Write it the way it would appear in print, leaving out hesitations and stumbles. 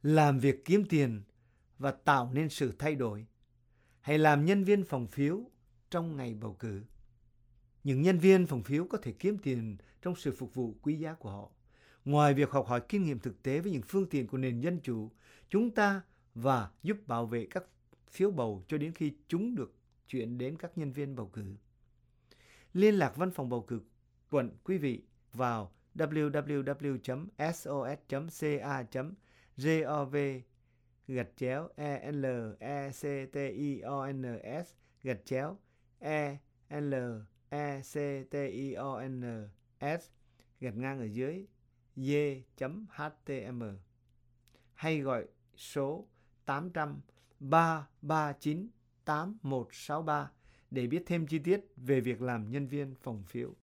làm việc kiếm tiền và tạo nên sự thay đổi. Hãy làm nhân viên phòng phiếu trong ngày bầu cử. Những nhân viên phòng phiếu có thể kiếm tiền trong sự phục vụ quý giá của họ. Ngoài việc học hỏi kinh nghiệm thực tế với những phương tiện của nền dân chủ, chúng ta và giúp bảo vệ các phiếu bầu cho đến khi chúng được chuyển đến các nhân viên bầu cử. Liên lạc văn phòng bầu cử quận quý vị vào www.sostions.gov/ELECTIONS/y.html hay gọi số 800-339-8163 để biết thêm chi tiết về việc làm nhân viên phòng phiếu.